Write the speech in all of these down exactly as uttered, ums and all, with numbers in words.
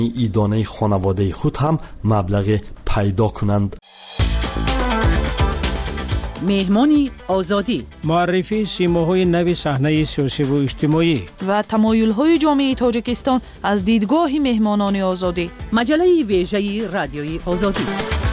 ایدانه خانواده خود هم مبلغ پیدا کنند. مهمانی آزادی، معرفی سیماهای نو صحنه سیاسی و اجتماعی و تمایل‌های جامعه تاجیکستان از دیدگاه مهمانان آزادی. مجله ویژه رادیوی آزادی.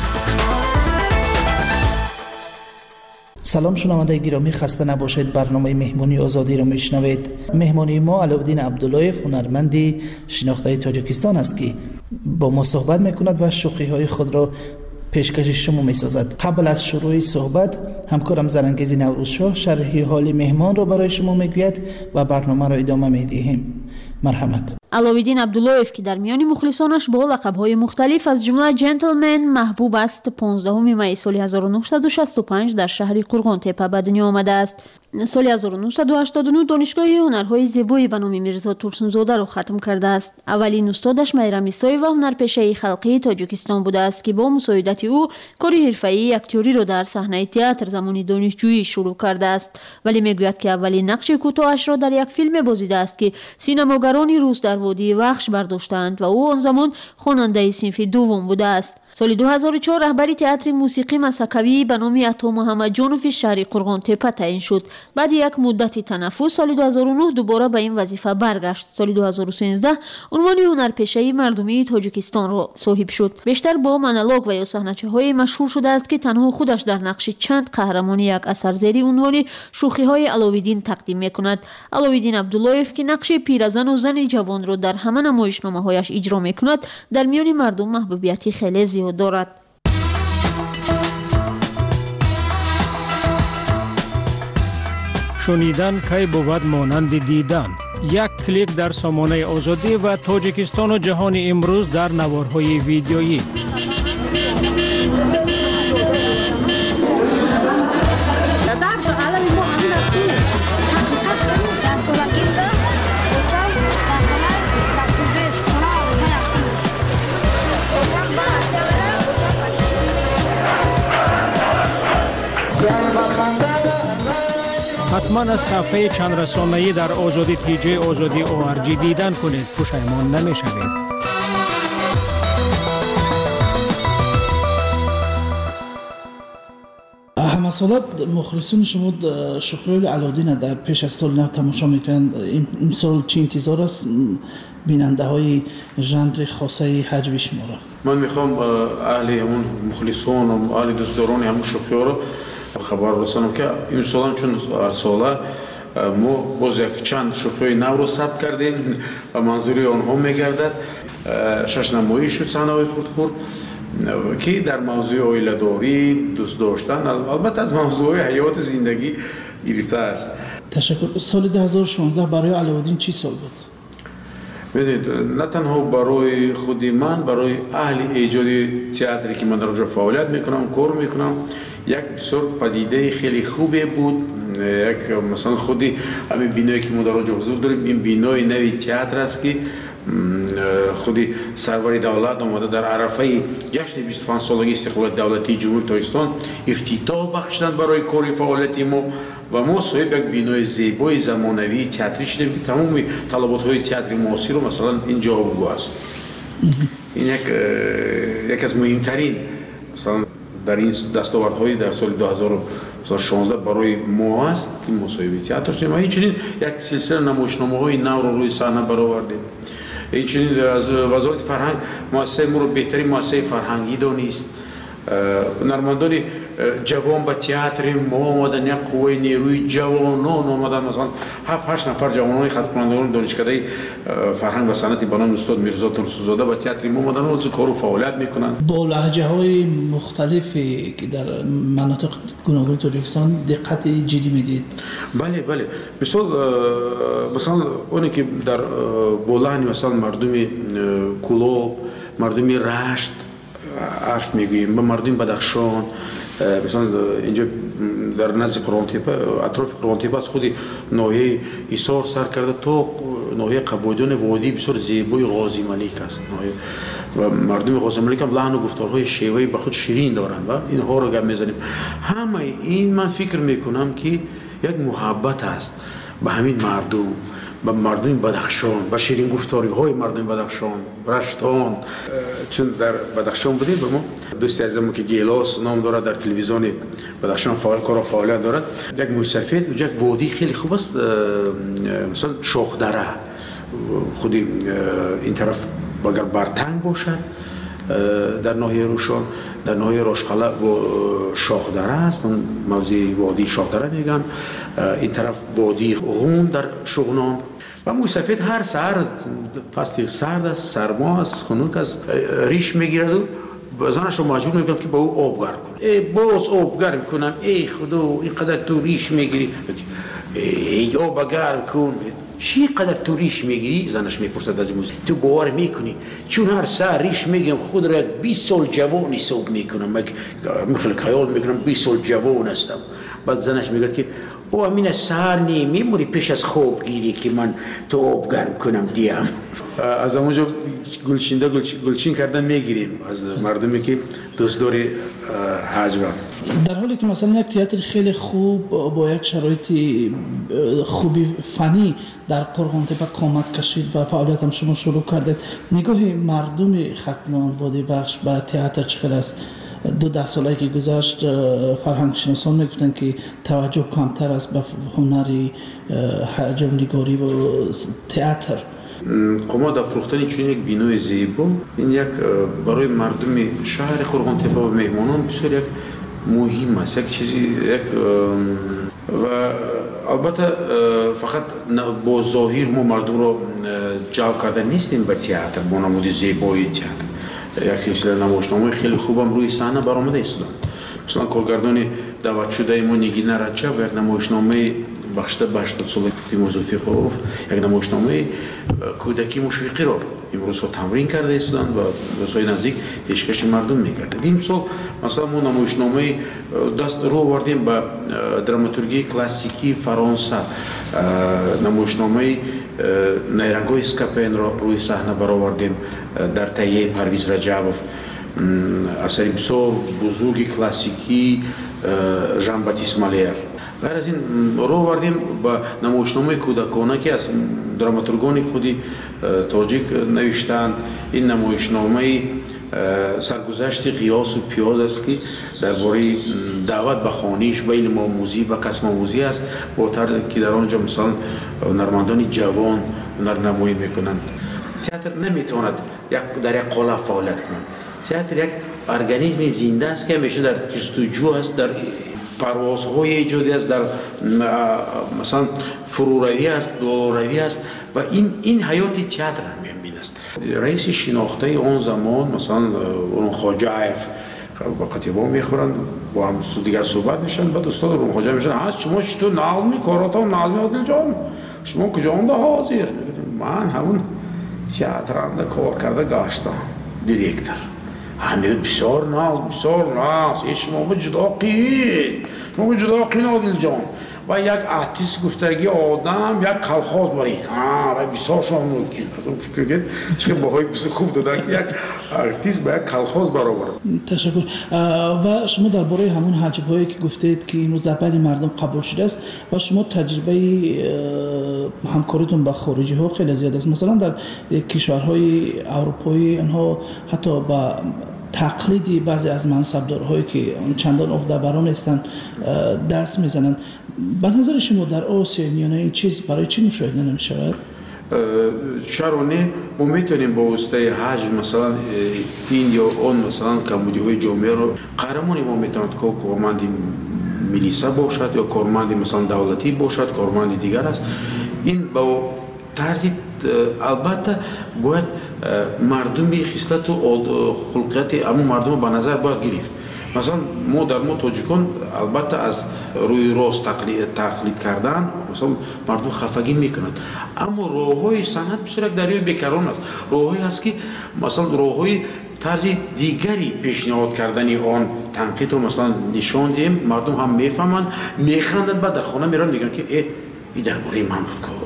سلام شنونده گرامی، خسته نباشید. برنامه مهمانی آزادی را میشنوید. مهمانی ما علاءالدین عبداللهیف، هنرمندی شناخته تاجیکستان است که با ما صحبت میکند و شوخی‌های خود را پیشکش شما میسازد. قبل از شروع صحبت همکارم زرنگیز نوروزشاه شرح حال مهمان را برای شما میگوید و برنامه را ادامه میدهیم. مرحمت. علاءالدین عبداللهیف که در میان مخلصانش با لقب‌های مختلف از جمله جنتلمن محبوب است، پانزدهم می سال هزار و نهصد و شصت و پنج در شهر قرغان تپه به دنیا آمده است. سال هزار و نهصد و هشتاد و نه دانشگاه هنرهای زیبایی به نام میرزا ترسونزاده را ختم کرده است. اولین استادش میرم ایسای و هنرپیشه خلقی تاجیکستان بوده است که با مساعدت او کار حرفه‌ای اکتوری را در صحنه تئاتر زمان دانشجویی شروع کرده است، ولی میگوید که اولین نقش کوتاهش را در یک فیلم بازیده است که سینماگران روس در وادی وخش برداشتند و او آن زمان خواننده صنف دوم بوده است. سال دو هزار و چهار رهبری تئاتر موسیقی مسکوی به نام عطا محمد جانوف شهر قرغان تپه تعیین شد. بعد یک مدت تنفس سال دو هزار و نه دوباره به این وظیفه برگشت. سال دو هزار و سیزده عنوان هنرپیشه مردمی تاجیکستان را صاحب شد. بیشتر با مونولوگ و یا صحنه‌های مشهور شده است که تنها خودش در نقش چند قهرمان یک اثر زیر عنوان شوخی‌های علاءالدین تقدیم می‌کند. علاءالدین عبداللهیف که نقش پیرزن و زن جوان را در همه نمایشنامه‌هایش اجرا می‌کند، در میان مردم محبوبیتی خیلی زیاد دارد. شنیدن کی بود مانند دیدن. یک کلیک در سامانه آزادی و تاجیکستان و جهان امروز در نوارهای ویدیویی. حتما از صفحه چند رسانه‌ای در آزادی پی جی آزادی او آر جی دیدن کنید، پشیمان نمی‌شوید. همه سالات مخلصون شما شوخی‌های علاءالدین در پیش از سال نو تماشا میکنند. این سال چه انتظار است بیننده های ژانر خاصه حجب شما را؟ من میخوام اهل همون مخلصون و اهل دوستداران همون شوخی‌ها رو خبر رسانم که این سال هم چون هر ساله ما باز یک چند شوخی نو رو ثبت کردیم و منظوری آنها میگردد. شش نمایش شد صحنه‌های خرد خرد که در موضوع عائله‌داری، دوست داشتن، البته از موضوع حیات زندگی گرفته است. تشکر. سال دو هزار و شانزده برای علاءالدین چی سال بود؟ ببینید، نه تنها برای خود من، برای اهل ایجاد تئاتری که من در اونجا فعالیت میکنم، کار میکنم، یک بسیار پدیده خیلی خوبی بود. یک مثلا خودی همین بینایی که ما در اونجا حضور داریم، این بینای نوی تئاتر است که خودی سرور دولت آمده در عرفه جشن بیست و پنج سالگی استقلال دولتی جمهوری تاجیکستان افتتاح بخشیدند برای کار فعالیت ما و ما صاحب یک بینای زیبای زمانوی تئاتری شدیم که تمام طلبات‌های تئاتر معاصر رو مثلا اینجا جایگو است. این یک یک از مهمترین مثلا در این دستاوردهای در سال دو هزار و شانزده برای ما است که مصاحبه تئاتر شدیم و اینچنین یک سلسله نمایشنامه‌های نو رو روی صحنه برآوردیم. اینچنین از وزارت فرهنگ مؤسسه ما رو بهترین مؤسسه فرهنگی دانست. هنرمندان جوان به تئاتر ما آمدن، یک قوه نیروی جوانان آمدن، مثلا هفت هشت نفر جوانان خط کنندگان دانشکده فرهنگ و صنعت به نام استاد میرزا ترسونزاده به تئاتر ما آمدن و از کارو فعالیت میکنن. با لهجه های مختلفی که در مناطق گوناگون تاجیکستان دقت جدی میدید؟ بله بله. مثلا مثلا اونی که در بولانی مثلا مردم کلوب، مردم رشت حرف میگوییم، به مردم بدخشان، مثلا اینجا در نزد قرغان تپه، اطراف قرغان تپه از خودی ناحیه ایثار سر کرده تا ناحیه قبادیان وادی بسیار زیبای غازی ملیک است. و مردم غازی ملیک هم لحن و گفتارهای شیوهی به خود شیرین دارند و اینها رو گپ میزنیم. همه این من فکر میکنم که یک محبت است به همین مردم، به مردم بدخشان، به شیرین گفتاری های مردم بدخشان، رشتان. چون در بدخشان بودیم به ما دوستی عزیزم که گیلاس نام دارد، در تلویزیون بدخشان فعال کار و فعالیت دارد. یک موج سفید، یک وادی خیلی خوب است، مثلا شاخ دره، خودی این طرف اگر برتنگ باشد در ناحیه روشان، در ناحیه راشقله و شاخ دره است، موضوع وادی شاخ دره میگن. این طرف وادی غون در شغنان. و موج سفید هر سحر فصل سرد است، سرما است، خنک است، ریش میگیرد و زنش رو مجبور میکنه که با او آب گرم کنه. ای باز آب گرم کنم، ای خدا اینقدر تو ریش میگیری، ای آب گرم کن. چی قدر تو ریش میگیری؟ زنش میپرسد از این موضوع. تو باور میکنی چون هر سر ریش میگم خود را بیست سال جوان حساب میکنم، مثل خیال میکنم بیست سال جوان هستم. بعد زنش میگه که او امین سر نمیموری پیش از خواب گیری که من تو آب گرم کنم دیم. از اونجا گلچینده گلچین کردن میگیریم از مردمی که دوستداری حج. در حالی که مثلا یک تئاتر خیلی خوب با یک شرایط خوبی فنی در قرغان‌تپه قامت کشید و فعالیت هم شما شروع کردید، نگاه مردم ختلان وادی بخش به تئاتر چقدر است؟ دو ده سالی که گذشت فرهنگ شناسان میگفتن که توجه کمتر است به هنری حجم نگاری و تئاتر. قماد افروختن چون یک بینای زیبا، این یک برای مردم شهر قرغان‌تپه و مهمانان بسیار یک مهم است، یک چیزی یک و البته فقط با ظاهر ما مردم رو جلب کرده نیستیم به تئاتر، با نمود زیبایی تئاتر. یک سلسله نمایشنامه خیلی خوبم روی صحنه برآمده است. مثلا کارگردان دعوت شده ما نگین رجب یک نمایشنامه بخشیده به هشتاد سال تیمور ذوالفقار یک نمایشنامه کودکی مشوقی را امروز تمرین کرده ایستادند و روزهای نزدیک پیشکش مردم می‌کردند. این سال مثلا ما نمایشنامه دست رو آوردیم به دراماتورگی کلاسیکی فرانسه، نمایشنامه نیرنگ‌های اسکاپین را روی صحنه برآوردیم در تهیه پرویز رجبوف، اثری بسیار بزرگ کلاسیکی ژان باتیست مالیر. غیر از این رو آوردیم با نمایشنامه کودکانه که از دراماتورگان خودی تاجیک نوشتند. این نمایشنامه سرگذشت قیاس و پیاز است که درباره دعوت به خوانش، به علم آموزی، به کسب آموزی است، با طرز که در آنجا مثلا هنرمندان جوان هنرنمایی میکنند. تئاتر نمیتواند یک در یک قالب فعالیت کند. تئاتر یک ارگانیسم زنده است که همیشه در جستجو است، در پروازهای ایجادی است، در مثلا فروروی است، دوروی است و این این حیات تئاتر همین است. رئیس شناخته آن زمان مثلا اون خواجه‌اف وقتی با میخورند با هم دیگر صحبت میشن، بعد استاد اون خواجه میشن ها شما چطور نظمی کاراتا نظمی عادل جان شما کجا اونده حاضر؟ من همون تئاترنده کار کرده گاشتم دیرکتر. همه بسیار ناز بسیار ناز ای شما به جدا قین شما به جدا قین عادل جان و یک آرتیست گفتگی آدم یک کلخاز باری ها و بسیار شما ممکن فکر کنید چه باهای بسیار خوب دادن که یک آرتیست به یک کلخاز برابر است. تشکر. و شما درباره همون حجب هایی که گفتید که امروز در بین مردم قبول شده است و شما تجربه همکاریتون با خارجی ها خیلی زیاد است، مثلا در کشورهای اروپایی آنها حتی با تقلیدی بعضی از منصبدارهایی که چندان عهده‌بران هستند دست میزنند. به نظر شما در آسیا میانه این چیز برای چی مشاهده نمی‌شود؟ چرونه ما میتونیم با واسطه حج مثلا این یا اون مثلا کمبودی‌های جامعه رو قهرمانی ما میتوند که کارمندی میلیسا باشد یا کارمندی مثلا دولتی باشد، کارمندی دیگر است. این با طرز البته باید مردم خصلت و خلقت اما مردم به نظر باید گرفت. مثلا ما در ما تاجیکان البته از روی راست تقلید, تقلید کردن مثلا مردم خفگی میکنند، اما راههای صنعت بسیار یک دریای بیکران است. راههایی هست که مثلا راههای طرز دیگری پیشنهاد کردنی آن تنقید رو مثلا نشان دهیم، مردم هم میفهمند میخندند، بعد در خانه میرن میگن که ای این درباره من بود که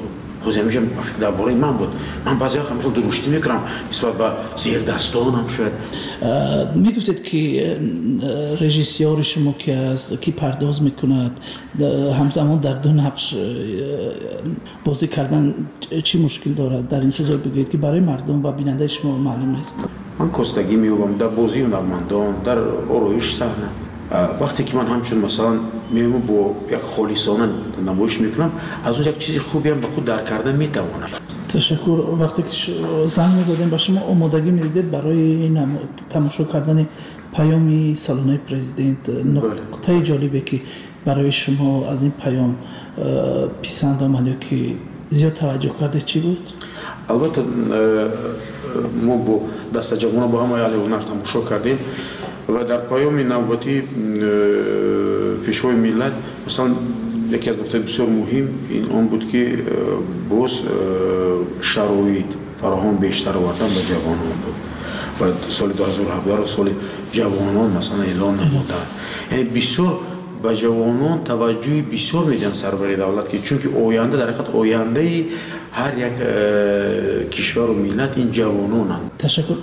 خود همیشه فکر درباره من بود. من بعضی وقت مثلا درشتی میکنم نسبت به زیر دستانم شاید. میگفتید که رژیسور شما که است کی پرداز میکند همزمان در دو نقش بازی کردن چی مشکل دارد؟ در این چیزا بگید که برای مردم و بیننده شما معلوم است. من کستگی میوبم در بازی هنرمندان، در آرایش صحنه. وقتی که من همچون مثلا میام با یک خالصانه نمایش میکنم، از اون یک چیزی خوبی هم به خود در کردن میتوانم. تشکر. وقتی که زنگ میزدیم با شما آمادگی میدید برای تماشا کردن پیامی سالن پرزیدنت، نکته جالبی که برای شما از این پیام پسند آمد که زیاد توجه کرده چی بود؟ البته ما با دست جوان با همه علی هنر تماشا کردیم و در پیام نوبتی پیشوای ملت مثلا یکی از نکته بسیار مهم این آن بود که باز شرایط فراهم بیشتر آوردن به جوانان بود و سال دو هزار و هفده سال جوانان مثلا اعلان نمودن. یعنی بسیار به جوانان توجه بسیار میدن سرور دولت که چون که آینده در حقیقت آینده هر یک کشور و ملت این جوانانند. تشکر.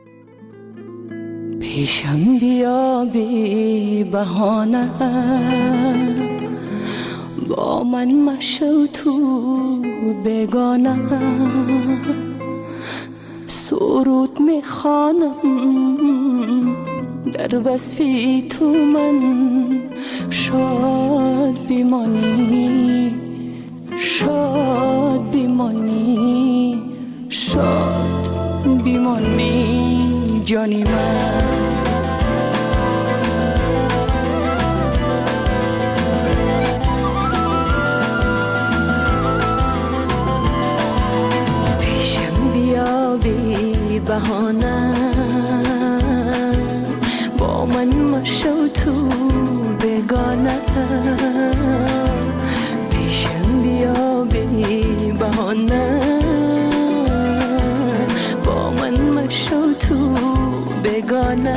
پیشم بیا بی بهانه با من مشو تو بگانه سرود میخوانم در وصفی تو من شاد بیمانی شاد بیمانی شاد بیمانی جانی من پیشم بیا بی بهانه با من مشو تو بگانه پیشم بیا بی بهانه با من مشو تو بگانه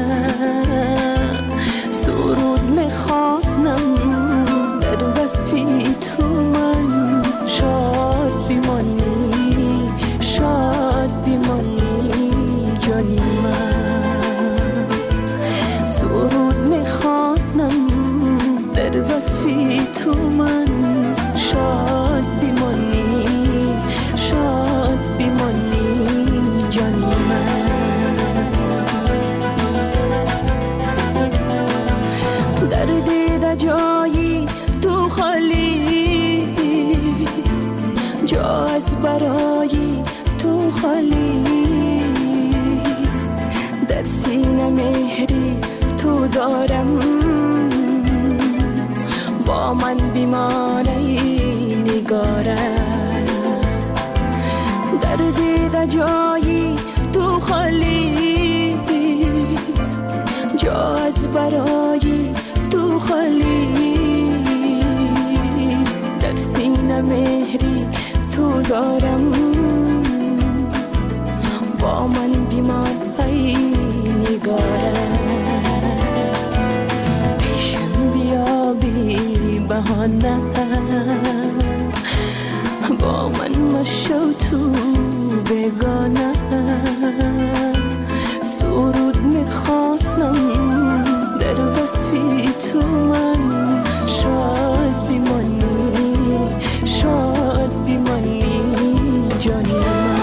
سرود میخوانم در وصفی تو من شاد بیمانی شاد بیمانی جانی من سرود میخوانم در وصفی تو من شاد بیمانی شاد بیمانی جانی من در دیده جایی تو خالی جا از برای تو خالی در سینه مهری تو دارم با من بیمانه نگاره در دیده جایی تو خالی جا از برای تو خالی در سینه مهری تو دارم با من بیمان های نگاره پیشم بیا بی بهانه با من مشو تو بگانه سرود میخوانم در وصفی تو من شاد بیمانی شاد بیمانی جانی من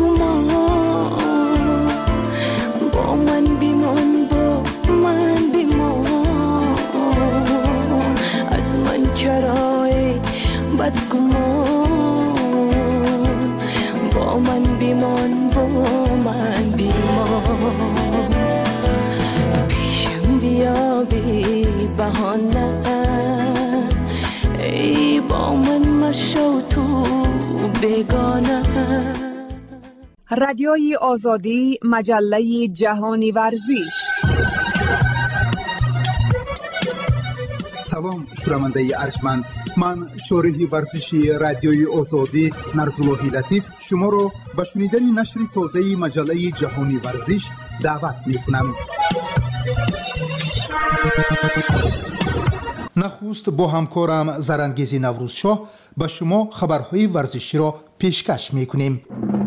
با من بیمان با من بیمان بدگمان با من بیمان با من بیمان پیشم بیا بی بهانه ای با من مشو تو بگانه. رادیوی آزادی، مجله جهانی ورزش. سلام شنونده ارجمند، من شارح ورزشی رادیوی آزادی نرزالله لطیف شما را به شنیدن نشر تازه مجله جهانی ورزش دعوت می‌کنم. نخست با همکارم زرانگیز نوروزشاه به شما خبرهای ورزشی را پیشکش می‌کنیم.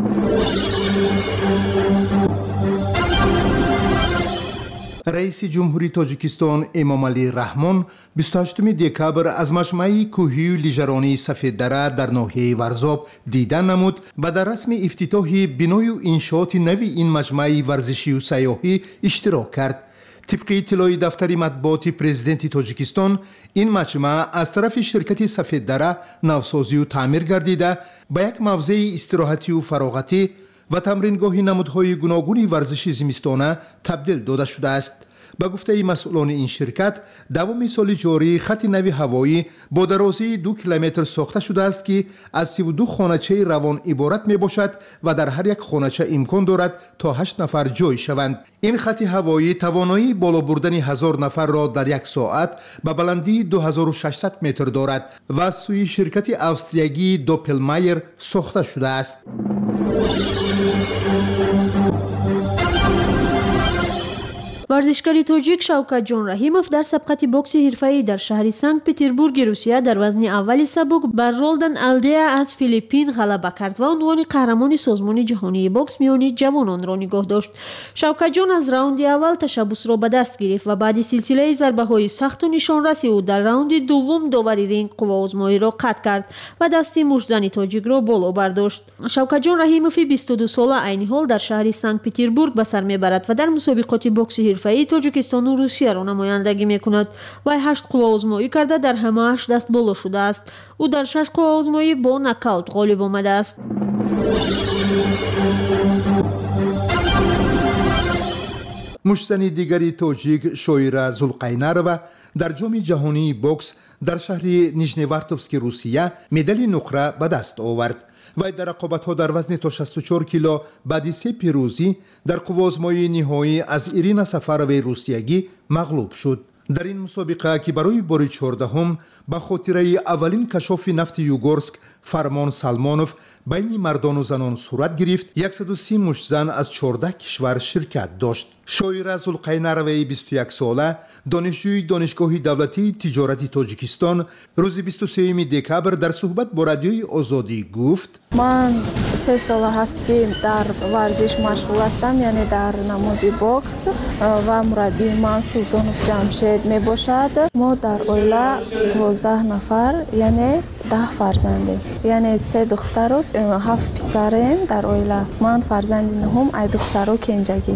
رئیس جمهوری تاجیکستان امامعلی رحمان بیست و هشتم دکبر از مجمع کوهی و لیژرانی سفید دره در ناحیه ورزاب دیدن نمود و در رسم افتتاح بنای و انشاءات نو این مجمع ورزشی و سیاحی اشتراک کرد. طبق اطلاع دفتر مطبوعات پرزیدنت تاجیکستان، این مجمع از طرف شرکت سفید دره نوسازی و تعمیر گردیده به یک موضع استراحتی و فراغتی و تمرینگاه نمودهای گوناگون ورزشی زمستانه تبدیل داده شده است. به گفته مسئولان این شرکت، دوام سال جاری خط نو هوایی با درازی دو کیلومتر ساخته شده است که از سی و دو خانچه روان عبارت می باشد و در هر یک خانچه امکان دارد تا هشت نفر جای شوند. این خط هوایی توانایی بالا بردن هزار نفر را در یک ساعت به بلندی دو هزار و ششصد متر دارد و از سوی شرکت استریایی دوپلمایر ساخته شده است. ورزشکار تاجیک شوکت جان رحیموف در سبقت بوکس حرفه‌ای در شهر سنت پترزبورگ روسیه در وزن اول سبک بر رولدن الدیا از فیلیپین غلبه کرد و عنوان قهرمان سازمان جهانی بوکس میان جوانان را نگاه داشت. شوکت جان از راوند اول تشبث را به دست گرفت و بعد سلسله ضربه‌های سخت و نشانرسی او در راوند دوم داوری رینگ قواآزمایی را قطع کرد و دست مشتزن تاجیک را بالا برداشت. شوکت جان رحیموف بیست و دو ساله عین حال در شهر سنت پترزبورگ به سر میبرد و در مسابقات بوکس حرفه‌ای تاجیکستان و روسیه را نمایندگی میکند و هشت قواآزمایی کرده در همه هشت دست بالا شده است. او در شش قواآزمایی با نکاوت غالب آمده است. مشتزن دیگری تاجیک شویرا زولقینارова در جام جهانی بوکس در شهر نیژنیوارتوفسک روسیه مدال نقره به دست آورد. و در رقابت‌ها در وزن تا شصت و چهار کیلو بعد سه پیروزی در قواآزمایی نهایی از ایرینا سفاروی روسیگی مغلوب شد. در این مسابقه که برای بار چهاردهم به خاطر اولین کشاف نفت یوگورسک فرمان سلمانوف بین مردان و زنان صورت گرفت، صد و سی مشتزن از چهارده کشور شرکت داشت. شویرا زولقیناروی بیست و یک ساله دانشجوی دانشگاه دولتی تجارت تاجیکستان روز بیست و سوم دکبر در صحبت با رادیوی آزادی گفت: من سه سال هست که در ورزش مشغول هستم، یعنی در نماد بوکس و مربی من سلطانوف جمشید می باشد. ما در اویلا دوازده نفر یعنی ده فرزنده، یعنی سه دختر و هفت پسریم در اویلا. من فرزند نهم، ای دختر و کنجگی.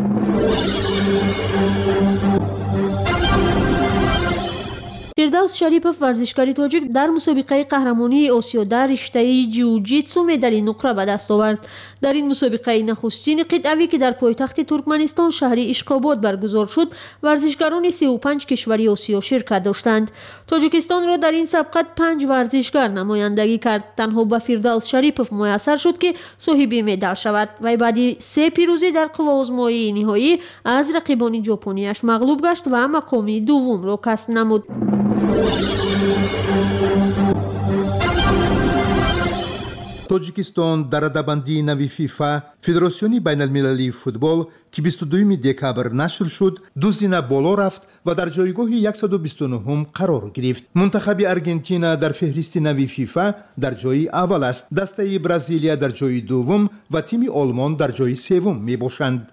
فردوس شریپوف ورزشکار تاجیک در مسابقه قهرمانی آسیا در رشته جیوجیتسو مدال نقره به دست آورد. در این مسابقه نخستین قطعی که در پایتخت ترکمنستان شهر اشکاباد برگزار شد، ورزشکاران سی و پنج کشوری آسیا شرکت داشتند. تاجیکستان را در این سبقت پنج ورزشکار نمایندگی کرد. تنها به فردوس شریپوف میسر شد که صاحب مدال شود و بعد سه پیروزی در قواآزمایی نهایی از رقیبان ژاپنیش مغلوب گشت و مقام دوم را کسب نمود. تاجیکستان در رده‌بندی نوی فیفا فدراسیون بین المللی فوتبال که بیست و دوم دکبر نشر شد، دو زینه بالا رفت و در جایگاه صد و بیست و نه قرار گرفت. منتخب ارژانتین در فهرست نوی فیفا در جای اول است. دسته برزیلیا در جای دوم و تیم آلمان در جای سوم می باشند.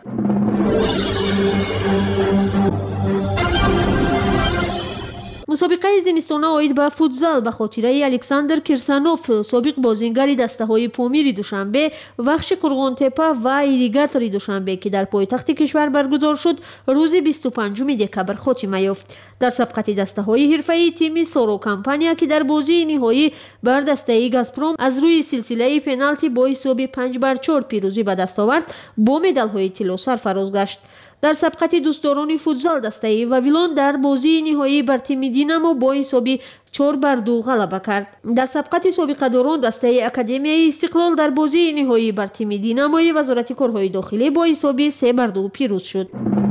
مسابقه زمستانه اوید به فوتزال به خاطره الکساندر کیرسانوف سابق بازیگر دسته‌های پامیر دوشنبه، بخش قرغون تپه و ایریگاتور دوشنبه که در پایتخت کشور برگزار شد روز بیست و پنجم دکبر خاتمه یافت. در سبقت دسته‌های حرفه‌ای تیم سورو کمپانیا که در بازی نهایی بر دسته گازپروم از روی سلسله پنالتی با حساب پنج بر چهار پیروزی به دست آورد، با مدال‌های طلا سرفراز گشت. در سبقت دوستداران فوتزال دسته واویلون در بازی نهایی بر تیم دینامو با حساب چهار بر دو غلبه کرد. در سبقت سابقه داران دسته اکادمیای استقلال در بازی نهایی بر تیم دیناموی وزارت کارهای داخلی با حساب سه بر دو پیروز شد.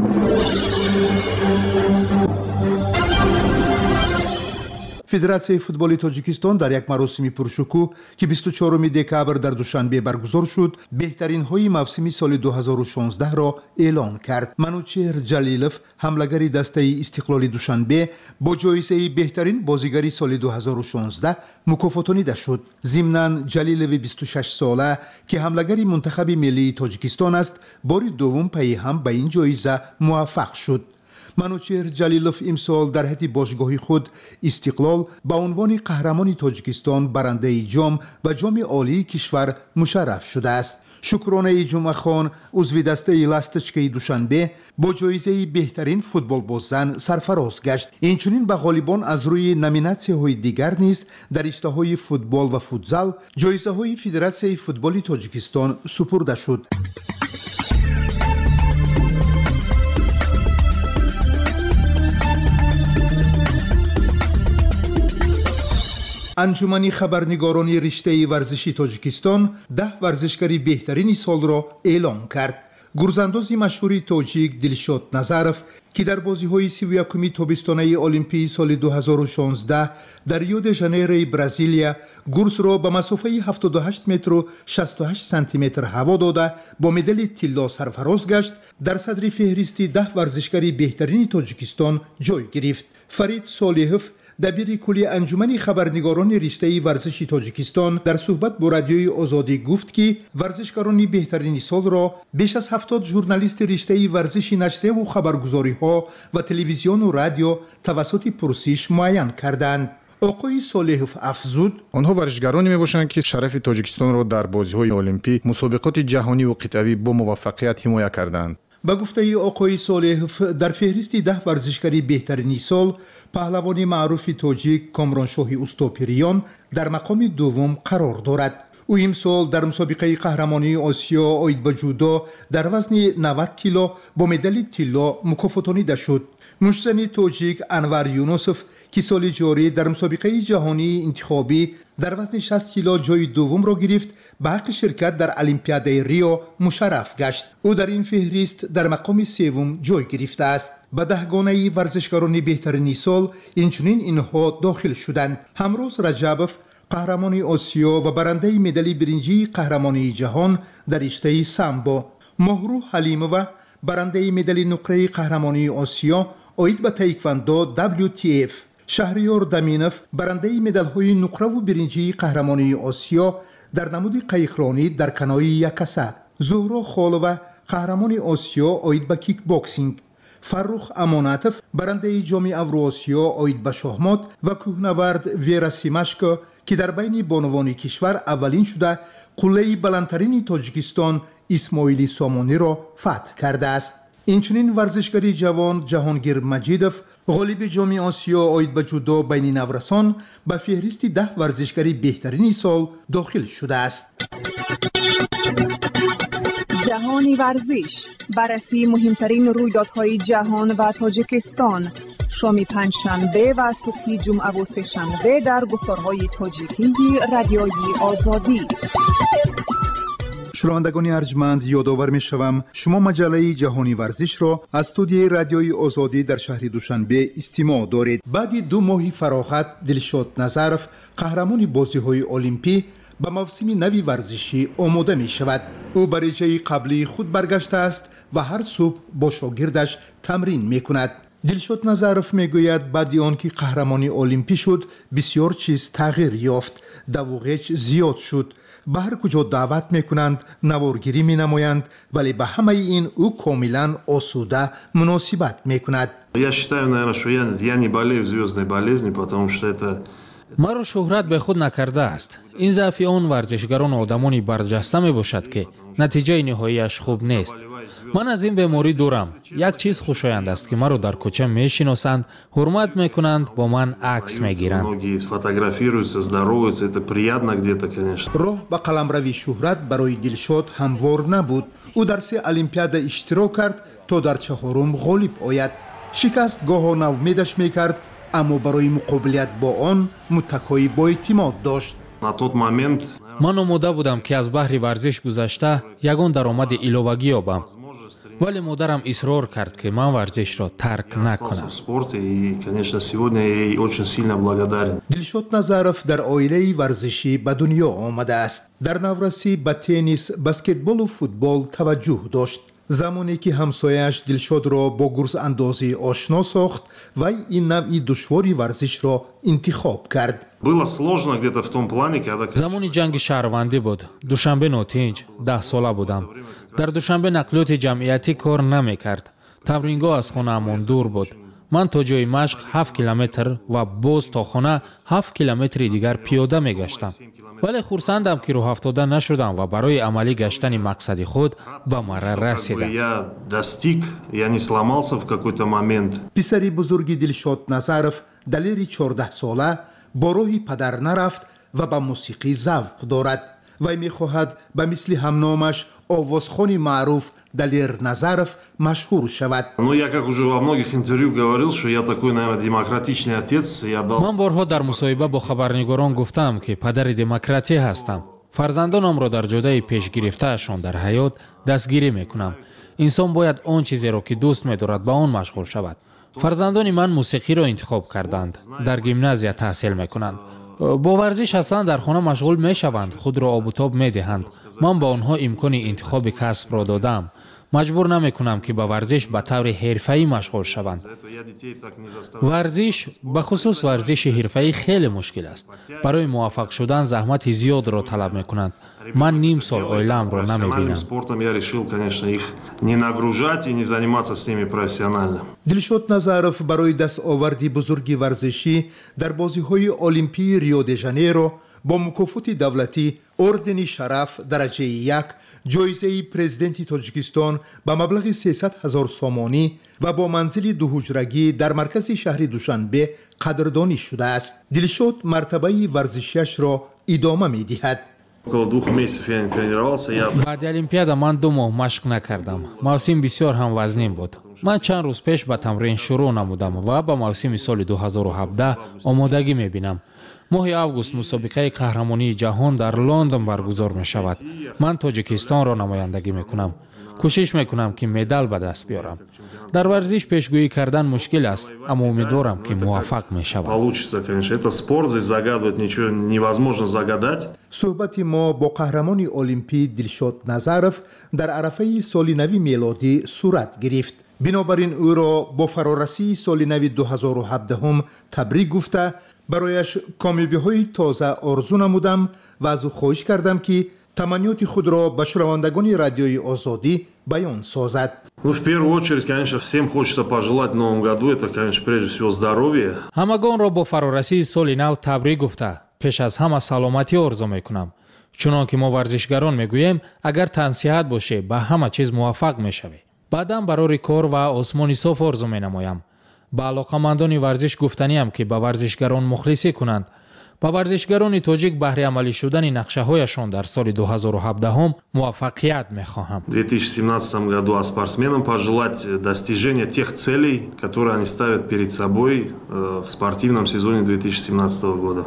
فدراسیای فوتبال تاجیکستان در یک مراسم پرشکوه که بیست و چهارم دکبر در دوشنبه برگزار شد، بهترین های موسم سال دو هزار و شانزده را اعلان کرد. منوچهر جلیلوف، حمله‌گر دسته استقلال دوشنبه، با جایزه بهترین بازیگر سال دو هزار و شانزده مکافاتانیده شد. ضمناً جلیلوف بیست و شش ساله که حمله‌گر منتخب ملی تاجیکستان است، بار دوم پی هم به این جایزه موفق شد. منوچهر جلیلوف امسال در حیط باشگاهی خود استقلال با عنوان قهرمان تاجیکستان برنده جام و جام عالی کشور مشرف شده است. شکرانه جمعه خان، عضو دسته لاستچکی دوشنبه، با جایزه بهترین فوتبال باز زن سرفراز گشت. اینچنین به غالبان از روی نامیناسی‌های های دیگر نیز در رشته‌های فوتبال و فوتزال جایزه های فدراسیای فوتبال تاجیکستان سپرده شد. انجمن خبرنگاران رشته ورزشی تاجیکستان ده ورزشکاری بهترین سال را اعلام کرد. گرزانداز مشهور تاجیک دلشاد نظرف که در بازی‌های سی و یکم تابستانه المپی سال دو هزار و شانزده در ریو د ژانیرو برزیلیا گرز را به مسافه هفتاد و هشت متر و شصت و هشت سانتی متر هوا داده با مدال طلا سرفراز گشت، در صدر فهرست ده ورزشکاری بهترین تاجیکستان جای گرفت. فرید صالحوف، دبیر کلی انجمن خبرنگاران رشته ورزشی تاجیکستان، در صحبت با رادیوی آزادی گفت که ورزشکاران بهترین سال را بیش از هفتاد ژورنالیست رشته ورزشی نشریه و خبرگزاری ها و تلویزیون و رادیو توسط پرسش معین کردند. آقای صالحوف افزود: آنها ورزشکارانی میباشند که شرف تاجیکستان را در بازی‌های المپی، مسابقات جهانی و قطبی با موفقیت حمایت کردند. با گفته آقای صالحوف، در فهرست ده ورزشکاری بهترین سال پهلوان معروف تاجیک کامرانشاه اوستاپریان در مقام دوم قرار دارد. او امسال در مسابقه قهرمانی آسیا آید به جودو در وزن نود کیلو با مدال طلا مکافاتانیده شد. نوشزن تاجیک انور یونوسف که سال جاری در مسابقه جهانی انتخابی در وزن شصت کیلو جای دوم را گرفت، به حق شرکت در المپیاد ریو مشرف گشت. او در این فهرست در مقام سوم جای گرفته است. به دهگانه ورزشکاران بهترین سال اینچنین اینها داخل شدند: همروز رجبوف، قهرمان آسیا و برنده مدال برنجی قهرمانی جهان در رشته سامبو، مهرو حلیمووا، برنده مدال نقره قهرمانی آسیا آید به تایکواندو دبلیو تی اف، شهریار دمینوف، برنده مدال‌های نقره و برنجی قهرمانی آسیا در نمود قایقرانی در کنای یکسه، زهرا خالووا، قهرمان آسیا آید به کیک باکسینگ، فرخ اماناتف، برنده جام اوراسیا آید به شاهمات و کوهنورد ویرا سیماشکو که در بین بانوان کشور اولین شده قله بلندترین تاجیکستان اسماعیلی سامانی را فتح کرده است. اینچنین ورزشکاری جوان جهانگیر مجیدوف، غالب جام آسیا آید به جودو بین نورسان، به فهرست ده ورزشکاری بهترین سال داخل شده است. جهانی ورزش، بررسی مهمترین رویدادهای جهان و تاجیکستان، شام پنجشنبه و صبح جمعه و سه‌شنبه در گفتارهای تاجیکی رادیوی آزادی. شنوندگان ارجمند، یادآور می‌شوم شما مجله جهانی ورزش را از استودیوی رادیوی آزادی در شهر دوشنبه استماع دارید. بعد دو ماهی فراغت، دلشاد نظرف، قهرمان بازی‌های المپی، به موسم نوی ورزشی آماده می شود. او برای جای قبلی خود برگشته است و هر صبح با شاگردش تمرین می کند. دلشاد نظرف می گوید بعد آنکه قهرمانی المپی شد بسیار چیز تغییر یافت. دوغچ زیاد شد. به هر کجا دعوت میکنند نوارگیری می نمایند، ولی به همه این او کاملا آسوده مناسبت میکند. Я считаю, наверное, что я, я не болею звездной болезнью, потому что это маро шӯҳрат бе худ накардааст. Ин заъфи он варзишгарон одамони барҷаста мебошад ки натиҷаи ниҳоияш хуб нест. ман аз ин беморӣ дурам. як чиз хушоянд аст ки маро дар кӯча мешиносанд, ҳурмат мекунанд, бо ман акс мегиранд. многие фотографируются, здороваются, это приятно где-то, конечно. роҳ ба қаламрави шӯҳрат барои Дилшод ҳамвор набуд. ӯ дар се олимпиада иштирок кард то дар чаҳорум ғолиб ояд. шикаст гоҳо навмедаш мекард, аммо барои муқобилат бо он муттакои боэътимод дошт. На тот момент ман омода будам ки аз баҳри варзиш гузашта ягон даромади иловагӣ ёбам. вале модарам исрор кард ки ман варзишро тарк накунам. Дилшод Назаров дар оилаи варзишӣ ба дунё омадааст. дар наврасӣ ба теннис, баскетболу футбол таваҷҷӯҳ дошт. замоне ки ҳамсояаш Дилшодро бо гурзандозӣ ошно сохт, вай ин навъи душвори варзишро интихоб кард. замони ҷанги шаҳрвандӣ буд. душанбе нотинҷ, даҳ сола будам. дар душанбе нақлиёти ҷамъиятӣ кор намекард. тамрингоҳ аз хонаамон дур буд. ман то ҷои машқ ҳафт километр ва боз то хона ҳафт километри дигар пиёда мегаштам. вале хурсандам ки роҳафтода нашудам ва барои амалӣ гаштани мақсади худ ба марра расидам. писари бузурги Дилшод Назаров далери чордаҳсола бо роҳи падар нарафт ва ба мусиқӣ завқ дорад. вай мехоҳад ба мисли ҳамномаш овозхони маъруф Далер Назаров машҳур шавад. ман борҳо дар мусоҳиба бо хабарнигорон гуфтам ки падари демократия ҳастам. фарзандонамро дар ҷодаи пешгирифтаашон дар ҳаёт дастгирӣ мекунам. инсон бояд он чизеро ки дӯст медорад ба он машғул шавад. фарзандони ман мусиқиро интихоб карданд. дар гимназия таҳсил мекунанд. бо варзиш аслан дар хона машғул мешаванд, худро обутоб медиҳанд. ман ба онҳо имкони интихоби касбро додам. маҷбур намекунам ки ба варзиш ба таври ҳирфаӣ машғул шаванд. варзиш, ба хусус варзиши ҳирфаӣ хеле мушкил аст. барои муваффақ шудан заҳмати зиёдро талаб мекунанд. ман ним сол оилаамро намебинам. Дилшод Назаров барои дастоварди бузурги варзишӣ дар бозиҳои олимпии Рио де Жанейро бо мукофоти давлатӣ, ордени шараф дараҷаи як, ҷоизаи президенти Тоҷикистон ба маблағи сесад ҳазор сомонӣ ва бо манзили дуҳуҷрагӣ дар маркази шаҳри Душанбе қадрдонӣ шудааст. Дилшод мартабаи варзишиашро идома медиҳад. баъди олимпиада ман ду моҳ машқ накардам. мавсим бисёр ҳам вазнин буд. ман чанд рӯз пеш ба тамрин шурӯъ намудам ва ба мавсими соли ду ҳазору ҳабдаҳ омодагӣ мебинам. моҳи август мусобиқаи қаҳрамонии ҷаҳон дар Лондон баргузор мешавад. ман Тоҷикистонро намояндагӣ мекунам. кӯшиш мекунам ки медал ба даст биёрам. дар варзиш пешгӯӣ кардан мушкил аст, аммо умедворам ки муваффақ мешавам. суҳбати мо бо қаҳрамони олимпӣ Дилшод Назаров дар арафаи соли нави мелодӣ сурат гирифт. бинобар ин ӯро бо фарорасии соли нави ду ҳазору ҳабдаҳум табрик гуфта, барояш комёбиҳои тоза орзу намудам ва аз ӯ хоҳиш кардам ки таманниёти худро ба шунавандагони радиои озодӣ баён созад. Ну, в первую очередь, конечно, всем хочется пожелать в новом году, это, конечно, прежде всего здоровье. ҳамагонро бо фарорасии соли нав табрик гуфта, пеш аз ҳама саломатӣ орзу мекунам. чунон ки мо варзишгарон мегӯем, агар тансиҳат бошӣ, ба ҳама чиз муваффақ мешавӣ. баъдан барори кор ва осмони соф орзу менамоям. ба алоқамандони варзиш гуфтаниам ки ба варзишгарон мухлисӣ кунанд. ба варзишгарони тоҷик баҳри амалӣ шудани нақшаҳояшон дар соли ду ҳазору ҳабдаҳум муваффақият мехоҳам. В две тысячи семнадцатом году а спортсменам пожелать достижения тех целей, которые они ставят перед собой в спортивном сезоне две тысячи семнадцатого года.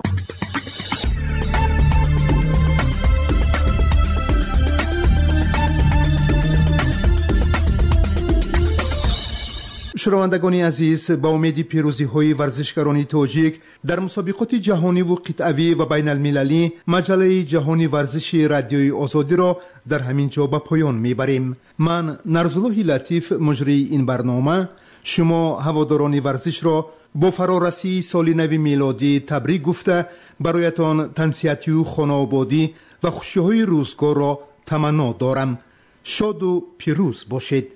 шунавандагони азиз, ба умеди пирӯзиҳои варзишгарони тоҷик дар мусобиқоти ҷаҳониву қитъавӣ ва байналмилалӣ, маҷалаи ҷаҳони варзиши радиои озодиро дар ҳамин ҷо ба поён мебарем. ман Нарзуллоҳи Латиф, муҷрии ин барнома, шумо ҳаводорони варзишро با فرارسی سال نو میلادی تبریک گفته برایتان تنسیتی و خانوادگی و خوشی‌های روزگار را تمنا دارم. شاد و پیروز باشید.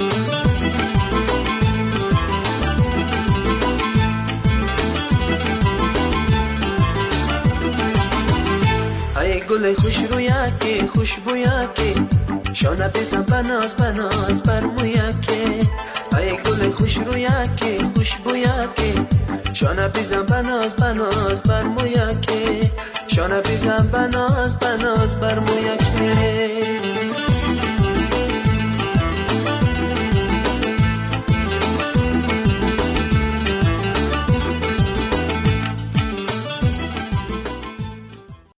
ای گل خوش رویاکی خوشبویاکی شانه بزن بناز بناز بر مویاکی ای گل خوش رویاکی خوشبویاکی شانه بزن بناز بناز بر مویاکی شانه بزن بناز بناز بر مویاکی